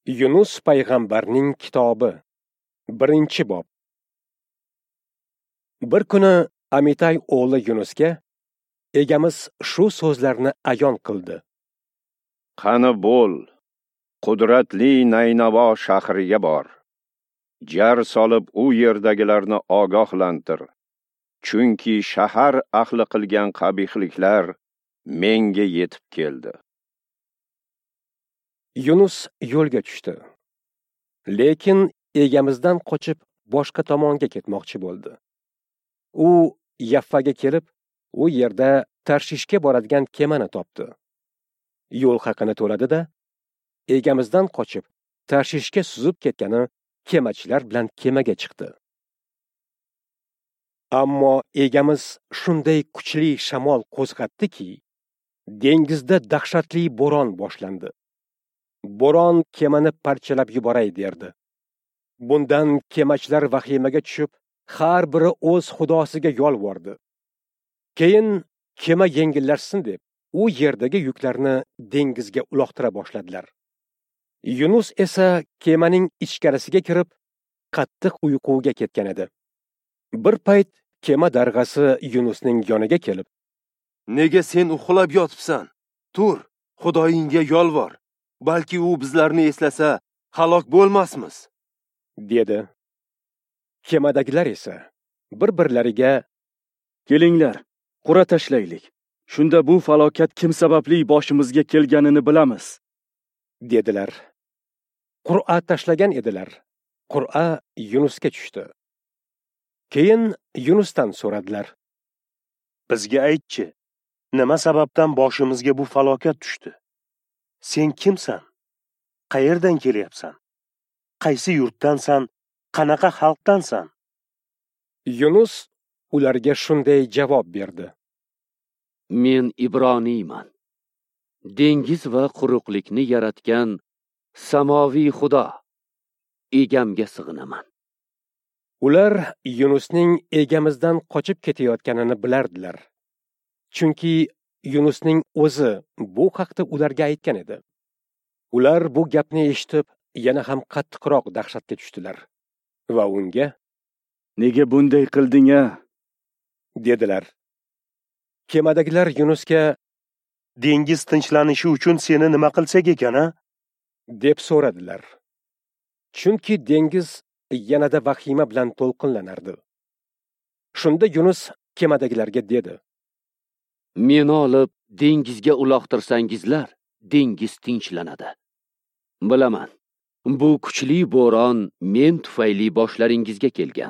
Yunus payg'ambarning kitobi 1-bob. Bir kuni Amitay o'g'li Yunusga egamiz shu so'zlarni ayon qildi. Qani bo'l, qudratli Naynavo shahriga bor. Jar solib u yerdagilarni ogohlantir. Chunki shahar ahli qilgan qabihliklar menga yetib keldi. Yunus yo'lga tushdi. Lekin egamizdan qochib boshqa tomonga ketmoqchi bo'ldi. U Yaffaga kelib, u yerda Tarshishga boradigan kemani topdi. Yo'l haqini to'ladi-da, egamizdan qochib Tarshishga suzib ketgani kemachilar bilan kemaga chiqdi. Ammo egamiz shunday kuchli shamol qo'zg'atdiki, dengizda dahshatli bo'ron boshlandi. Bo'ron kemani parchalab yuboray derdi. Bundan kemachilar vahimaga tushib, har biri o'z xudosiga yolvordi. Keyin kema yengillashsin deb, u yerdagi yuklarni dengizga uloqtira boshladilar. Yunus esa kemaning ichkarisiga kirib, qattiq uyquga ketgan edi. Bir payt kema darg'asi Yunusning yoniga kelib, "Nega sen uxlab yotibsan? Tur, Xudoyingga yolvor. Balki u bizlarni eslasa, halok bo'lmasmiz", dedi. Kemadagilar esa bir-birlariga, "Kelinglar, qur'a tashlaylik. Shunda bu falokat kim sababli boshimizga kelganini bilamiz", dedilar. Qur'a tashlagan edilar. Qur'a Yunusga tushdi. Keyin Yunusdan so'radilar. "Bizga aytchi, nima sababdan boshimizga bu falokat tushdi? Sen kimsan? Qayerdan kelyapsan? Qaysi yurtdansan? Qanaqa xalqdansan?" Yunus ularga shunday javob berdi. Men Ibroniyman. Dengiz va quruqlikni yaratgan samoviy Xudo. Egamga sig'inaman. Ular Yunusning egamizdan qochib ketayotganini bilardilar. Chunki Yunusning o'zi bu haqda ularga aytgan edi. Ular bu gapni eshitib, yana ham qattiqroq dahshatga tushdilar va unga, "Nega bunday qilding-a?" dedilar. Kemadagilar Yunusga, "Dengiz tinchlanishi uchun seni nima qilsak ekan-a?" deb so'radilar. Chunki dengiz yanada vahima bilan to'lqinlanardi. Shunda Yunus kemadagilarga dedi. Meni olib dengizga uloqtirsangizlar, dengiz tinchlanadi. Bilaman, bu kuchli bo'ron men tufayli boshlaringizga kelgan.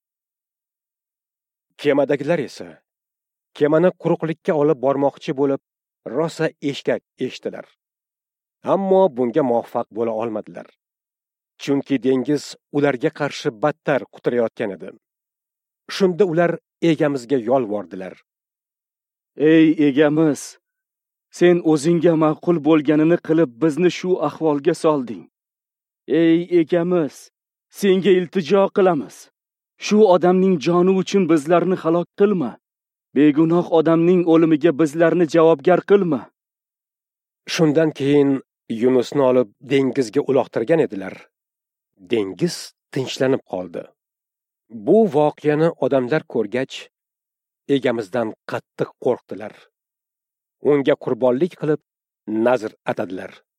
Kemadagilar esa kemani quruqlikka olib bormoqchi bo'lib, rosa eshkak eshdilar. Ammo bunga muvaffaq bo'la olmadilar. Chunki dengiz ularga qarshi battar qutirayotgan edi. Shunda ular egamizga yolvordilar. "Ey egamiz, sen o'zingga ma'qul bo'lganini qilib bizni shu ahvolga solding. Ey egamiz, senga iltijo qilamiz. Shu odamning joni uchun bizlarni halok qilma. Begunoh odamning o'limiga bizlarni javobgar qilma." Shundan keyin Yunusni olib dengizga uloqtirgan edilar. Dengiz tinchlanib qoldi. Bu voqeani odamlar ko'rgach, egamizdan qattiq qo'rqdilar. Unga qurbonlik qilib, nazr atadilar.